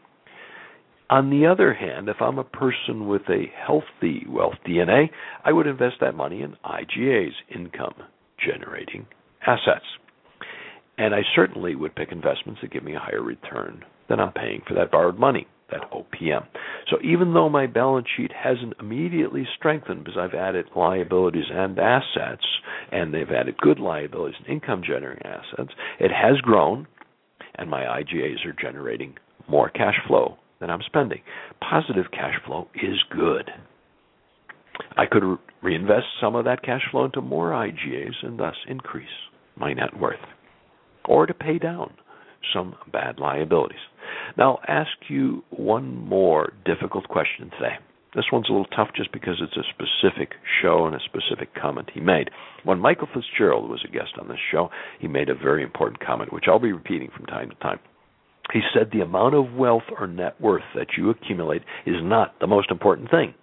On the other hand, if I'm a person with a healthy wealth D N A, I would invest that money in I G As, income-generating assets. And I certainly would pick investments that give me a higher return than I'm paying for that borrowed money, that O P M. So even though my balance sheet hasn't immediately strengthened because I've added liabilities and assets, and they've added good liabilities and income-generating assets, it has grown, and my I G As are generating more cash flow that I'm spending. Positive cash flow is good. I could re- reinvest some of that cash flow into more I G As and thus increase my net worth, or to pay down some bad liabilities. Now, I'll ask you one more difficult question today. This one's a little tough just because it's a specific show and a specific comment he made. When Michael Fitzgerald was a guest on this show, he made a very important comment, which I'll be repeating from time to time. He said the amount of wealth or net worth that you accumulate is not the most important thing.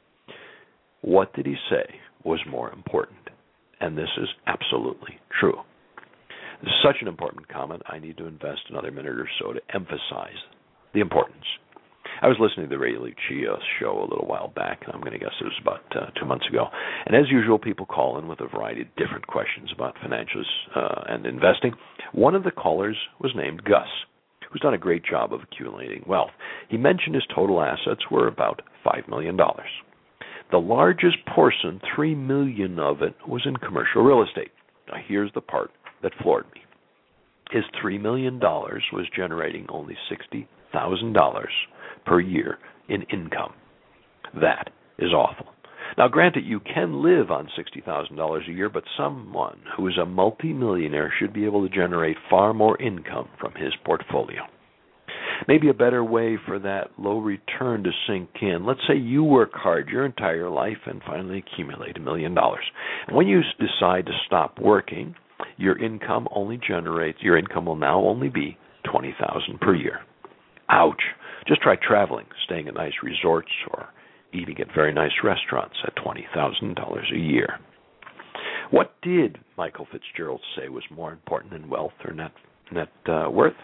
What did he say was more important? And this is absolutely true. This is such an important comment, I need to invest another minute or so to emphasize the importance. I was listening to the Ray Lucia show a little while back, and I'm going to guess it was about uh, two months ago. And as usual, people call in with a variety of different questions about financials uh, and investing. One of the callers was named Gus, who's done a great job of accumulating wealth. He mentioned his total assets were about five million dollars. The largest portion, three million dollars of it, was in commercial real estate. Now, here's the part that floored me. His three million dollars was generating only sixty thousand dollars per year in income. That is awful. Now, granted, you can live on sixty thousand dollars a year, but someone who is a multimillionaire should be able to generate far more income from his portfolio. Maybe a better way for that low return to sink in. Let's say you work hard your entire life and finally accumulate a million dollars. And when you decide to stop working, your income only generates, your income will now only be twenty thousand dollars per year. Ouch. Just try traveling, staying at nice resorts, or eating at very nice restaurants at twenty thousand dollars a year. What did Michael Fitzgerald say was more important than wealth or net, net uh, worth?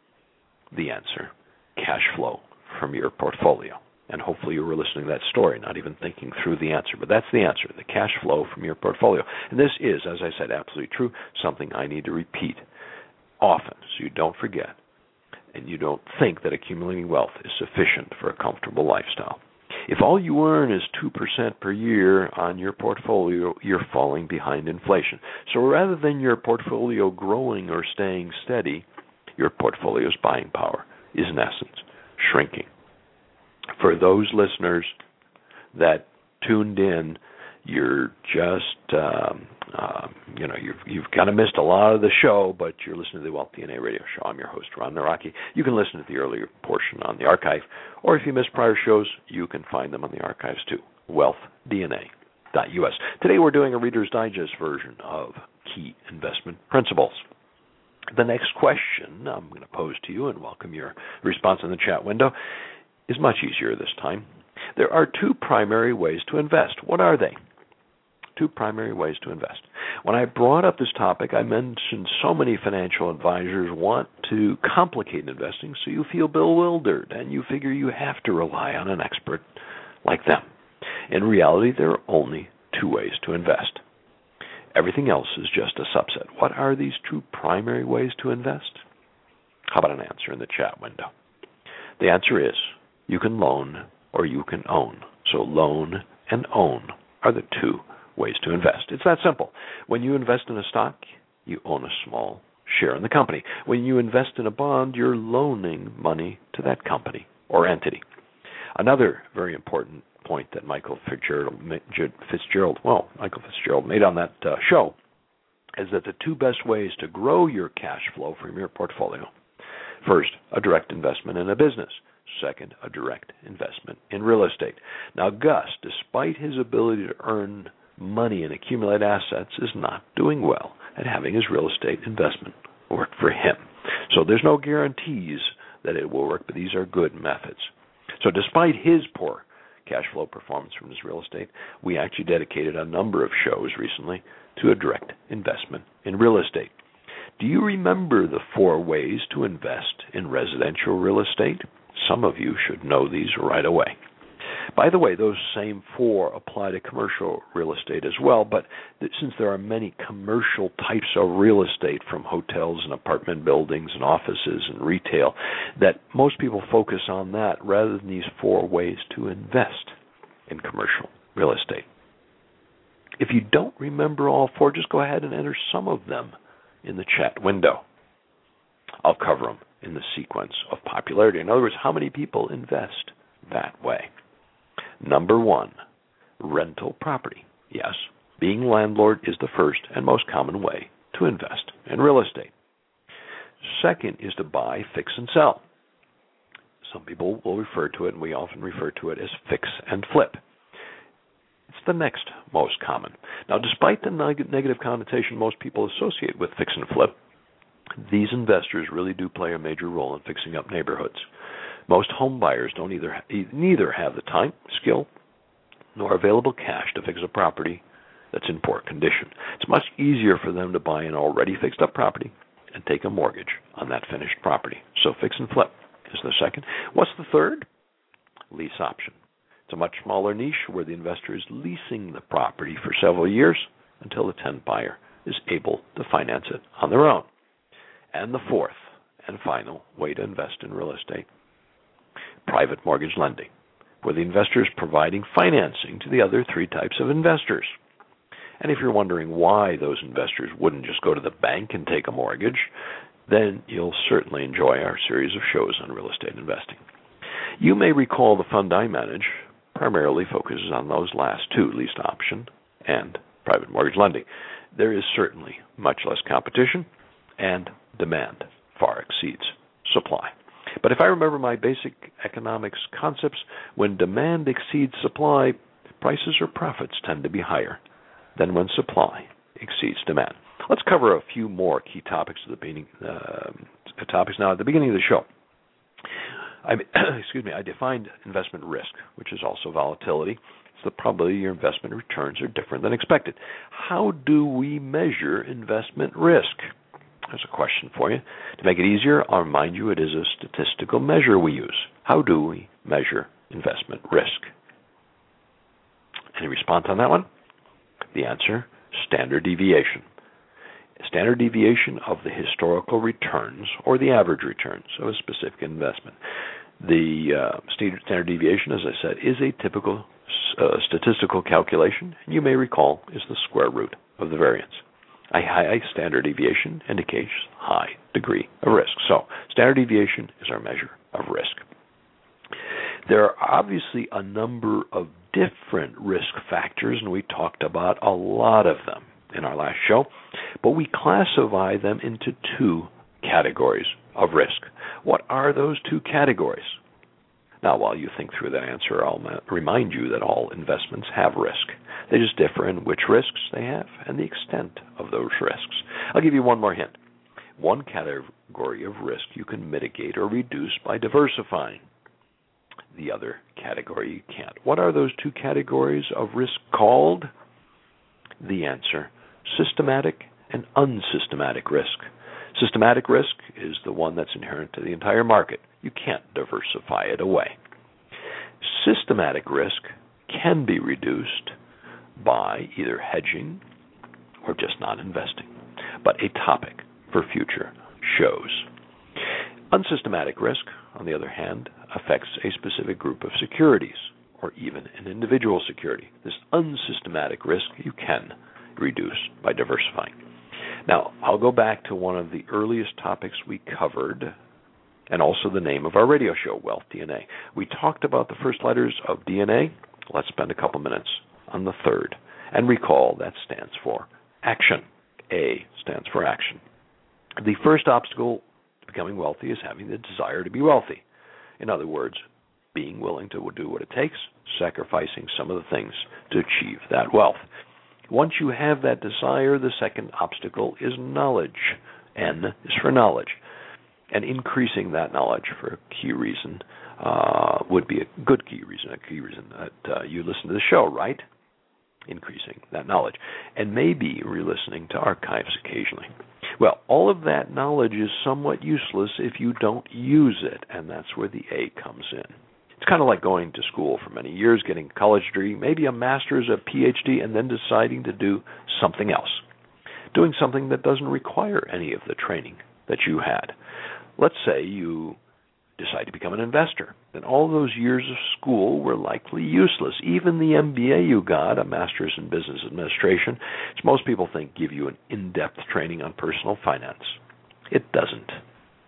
The answer, cash flow from your portfolio. And hopefully you were listening to that story, not even thinking through the answer. But that's the answer, the cash flow from your portfolio. And this is, as I said, absolutely true, something I need to repeat often so you don't forget and you don't think that accumulating wealth is sufficient for a comfortable lifestyle. If all you earn is two percent per year on your portfolio, you're falling behind inflation. So rather than your portfolio growing or staying steady, your portfolio's buying power is in essence shrinking. For those listeners that tuned in, you're just, um, uh, you know, you've, you've kind of missed a lot of the show, but you're listening to the Wealth D N A radio show. I'm your host, Ron Naraki. You can listen to the earlier portion on the archive, or if you missed prior shows, you can find them on the archives too, wealth d n a dot u s. Today we're doing a Reader's Digest version of Key Investment Principles. The next question I'm going to pose to you and welcome your response in the chat window is much easier this time. There are two primary ways to invest. What are they? Two primary ways to invest. When I brought up this topic, I mentioned so many financial advisors want to complicate investing so you feel bewildered and you figure you have to rely on an expert like them. In reality, there are only two ways to invest. Everything else is just a subset. What are these two primary ways to invest? How about an answer in the chat window? The answer is you can loan or you can own. So loan and own are the two ways to invest. It's that simple. When you invest in a stock, you own a small share in the company. When you invest in a bond, you're loaning money to that company or entity. Another very important point that Michael Fitzgerald, Fitzgerald well, Michael Fitzgerald made on that uh, show is that the two best ways to grow your cash flow from your portfolio, first, a direct investment in a business. Second, a direct investment in real estate. Now, Gus, despite his ability to earn money and accumulate assets, is not doing well at having his real estate investment work for him. So there's no guarantees that it will work, but these are good methods. So despite his poor cash flow performance from his real estate, we actually dedicated a number of shows recently to a direct investment in real estate. Do you remember the four ways to invest in residential real estate? Some of you should know these right away. By the way, those same four apply to commercial real estate as well, but since there are many commercial types of real estate, from hotels and apartment buildings and offices and retail, that most people focus on that rather than these four ways to invest in commercial real estate. If you don't remember all four, just go ahead and enter some of them in the chat window. I'll cover them in the sequence of popularity. In other words, how many people invest that way? Number one, rental property. Yes, being landlord is the first and most common way to invest in real estate. Second is to buy, fix, and sell. Some people will refer to it, and we often refer to it as fix and flip. It's the next most common. Now, despite the neg- negative connotation most people associate with fix and flip, these investors really do play a major role in fixing up neighborhoods. Most home buyers don't either neither have the time, skill, nor available cash to fix a property that's in poor condition. It's much easier for them to buy an already fixed up property and take a mortgage on that finished property. So fix and flip is the second. What's the third? Lease option. It's a much smaller niche where the investor is leasing the property for several years until the tenant buyer is able to finance it on their own. And the fourth and final way to invest in real estate, private mortgage lending, where the investor is providing financing to the other three types of investors. And if you're wondering why those investors wouldn't just go to the bank and take a mortgage, then you'll certainly enjoy our series of shows on real estate investing. You may recall the fund I manage primarily focuses on those last two, lease option and private mortgage lending. There is certainly much less competition, and demand far exceeds supply. But if I remember my basic economics concepts, when demand exceeds supply, prices or profits tend to be higher than when supply exceeds demand. Let's cover a few more key topics at the beginning. Uh, topics now at the beginning of the show. I, excuse me. I defined investment risk, which is also volatility. It's the probability your investment returns are different than expected. How do we measure investment risk? There's a question for you. To make it easier, I'll remind you it is a statistical measure we use. How do we measure investment risk? Any response on that one? The answer, standard deviation. Standard deviation of the historical returns or the average returns of a specific investment. The uh, standard deviation, as I said, is a typical uh, statistical calculation, and you may recall is the square root of the variance. A high standard deviation indicates high degree of risk. So standard deviation is our measure of risk. There are obviously a number of different risk factors, and we talked about a lot of them in our last show, but we classify them into two categories of risk. What are those two categories? Now, while you think through that answer, I'll remind you that all investments have risk. They just differ in which risks they have and the extent of those risks. I'll give you one more hint. One category of risk you can mitigate or reduce by diversifying. The other category you can't. What are those two categories of risk called? The answer, systematic and unsystematic risk. Systematic risk is the one that's inherent to the entire market. You can't diversify it away. Systematic risk can be reduced by either hedging or just not investing, but a topic for future shows. Unsystematic risk, on the other hand, affects a specific group of securities or even an individual security. This unsystematic risk you can reduce by diversifying. Now, I'll go back to one of the earliest topics we covered and also the name of our radio show, Wealth D N A. We talked about the first letters of D N A. Let's spend a couple minutes on the third. And recall that stands for action. A stands for action. The first obstacle to becoming wealthy is having the desire to be wealthy. In other words, being willing to do what it takes, sacrificing some of the things to achieve that wealth. Once you have that desire, the second obstacle is knowledge. N is for knowledge. And increasing that knowledge for a key reason uh, would be a good key reason, a key reason that uh, you listen to the show, right? Increasing that knowledge. And maybe re-listening to archives occasionally. Well, all of that knowledge is somewhat useless if you don't use it, and that's where the A comes in. It's kind of like going to school for many years, getting a college degree, maybe a master's, a P H D, and then deciding to do something else. Doing something that doesn't require any of the training that you had. Let's say you decide to become an investor. Then all those years of school were likely useless. Even the M B A you got, a master's in business administration, which most people think give you an in-depth training on personal finance. It doesn't.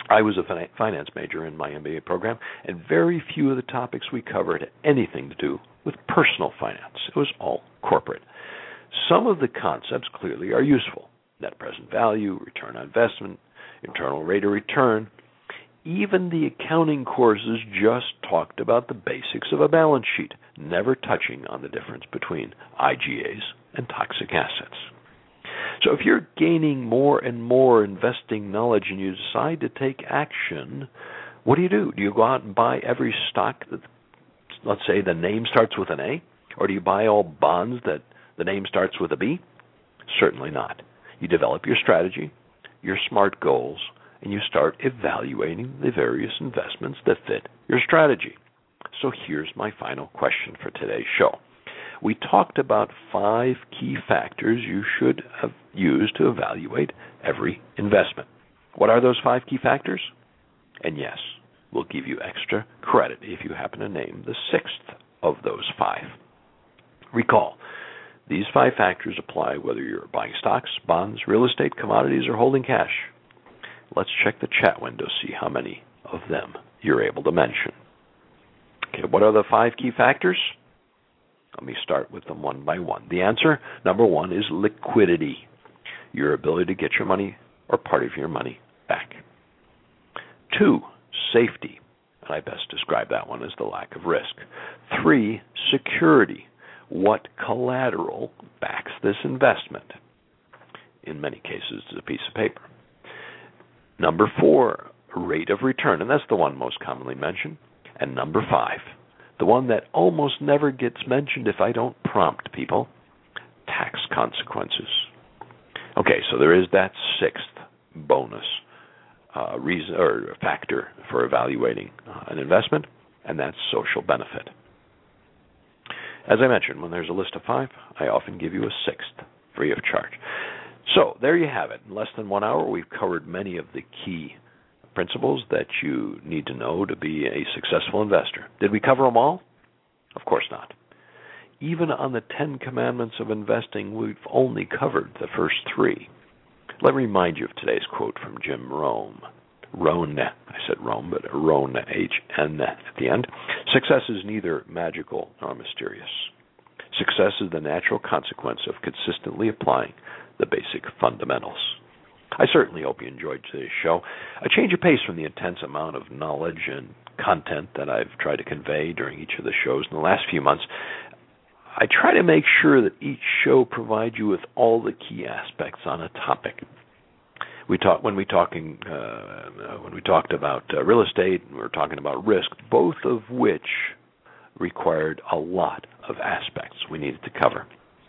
I was a finance major in my M B A program, and very few of the topics we covered had anything to do with personal finance. It was all corporate. Some of the concepts clearly are useful. Net present value, return on investment, internal rate of return. Even the accounting courses just talked about the basics of a balance sheet, never touching on the difference between I G As and toxic assets. So if you're gaining more and more investing knowledge and you decide to take action, what do you do? Do you go out and buy every stock that, let's say, the name starts with an A? Or do you buy all bonds that the name starts with a B? Certainly not. You develop your strategy, your SMART goals, and you start evaluating the various investments that fit your strategy. So here's my final question for today's show. We talked about five key factors you should have used to evaluate every investment. What are those five key factors? And yes, we'll give you extra credit if you happen to name the sixth of those five. Recall, these five factors apply whether you're buying stocks, bonds, real estate, commodities, or holding cash. Let's check the chat window, see how many of them you're able to mention. Okay, what are the five key factors? Let me start with them one by one. The answer, number one, is liquidity, your ability to get your money or part of your money back. Two, safety, and I best describe that one as the lack of risk. Three, security, what collateral backs this investment? In many cases, it's a piece of paper. Number four, rate of return, and that's the one most commonly mentioned. And number five, the one that almost never gets mentioned if I don't prompt people, tax consequences. Okay, so there is that sixth bonus uh, reason or factor for evaluating uh, an investment, and that's social benefit. As I mentioned, when there's a list of five, I often give you a sixth free of charge. So there you have it. In less than one hour, we've covered many of the key principles that you need to know to be a successful investor. Did we cover them all? Of course not. Even on the Ten Commandments of investing, we've only covered the first three. Let me remind you of today's quote from Jim Rohn. Rohn, I said Rome, but Rohn, H N at the end. Success is neither magical nor mysterious. Success is the natural consequence of consistently applying the basic fundamentals. I certainly hope you enjoyed today's show. A change of pace from the intense amount of knowledge and content that I've tried to convey during each of the shows in the last few months. I try to make sure that each show provides you with all the key aspects on a topic. We talk when we talking uh, when we talked about uh, real estate, and we were talking about risk, both of which required a lot of aspects we needed to cover.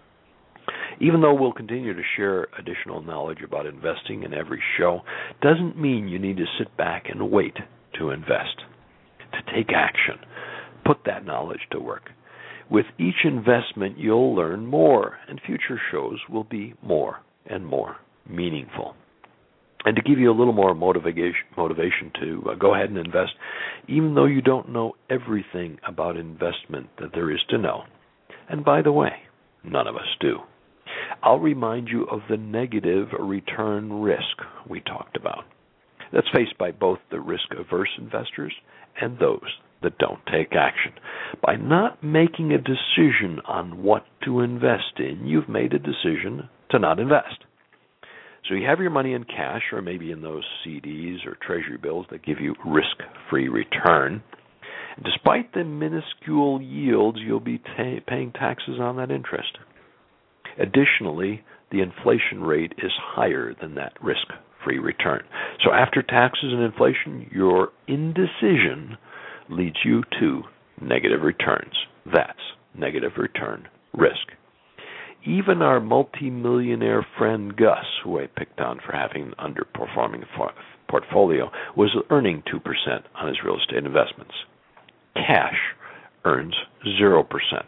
Even though we'll continue to share additional knowledge about investing in every show, doesn't mean you need to sit back and wait to invest, to take action, put that knowledge to work. With each investment, you'll learn more, and future shows will be more and more meaningful. And to give you a little more motivation, motivation to uh, go ahead and invest, even though you don't know everything about investment that there is to know. And by the way, none of us do. I'll remind you of the negative return risk we talked about. That's faced by both the risk-averse investors and those that don't take action. By not making a decision on what to invest in, you've made a decision to not invest. So you have your money in cash or maybe in those C Ds or treasury bills that give you risk-free return. Despite the minuscule yields, you'll be ta- paying taxes on that interest. Additionally, the inflation rate is higher than that risk-free return. So after taxes and inflation, your indecision leads you to negative returns. That's negative return risk. Even our multimillionaire friend Gus, who I picked on for having an underperforming portfolio, was earning two percent on his real estate investments. Cash earns zero percent.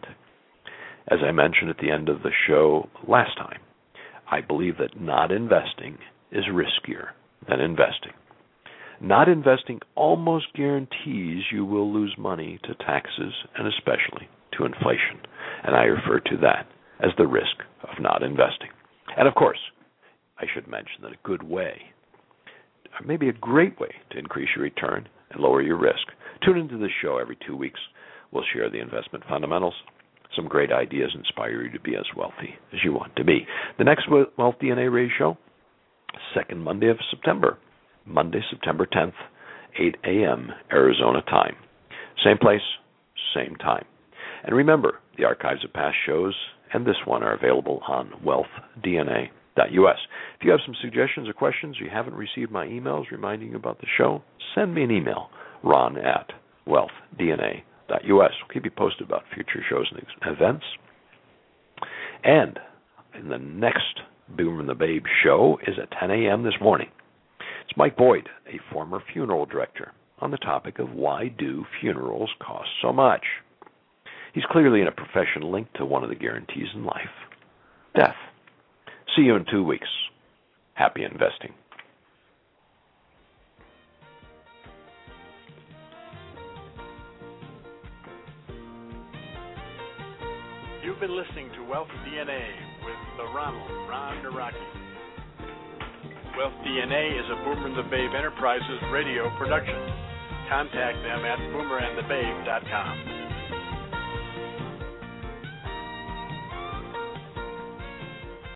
As I mentioned at the end of the show last time, I believe that not investing is riskier than investing. Not investing almost guarantees you will lose money to taxes and especially to inflation, and I refer to that as the risk of not investing. And of course, I should mention that a good way may be a great way to increase your return and lower your risk. Tune into this show every two weeks. We'll share the investment fundamentals, some great ideas, inspire you to be as wealthy as you want to be. The next Wealth D N A Radio Show, second Monday of September, Monday, September tenth, eight a.m. Arizona time. Same place, same time. And remember, the archives of past shows and this one are available on wealth d n a dot u s. If you have some suggestions or questions, you haven't received my emails reminding you about the show, send me an email, ron at wealth d n a dot u s. We'll keep you posted about future shows and events. And in the next Boomer and the Babe show is at ten a.m. this morning. It's Mike Boyd, a former funeral director, on the topic of why do funerals cost so much. He's clearly in a profession linked to one of the guarantees in life, death. See you in two weeks. Happy investing. You've been listening to Wealth D N A with the Ronald, Ron Nawrocki. Wealth D N A is a Boomer and the Babe Enterprises radio production. Contact them at boomer and the babe dot com.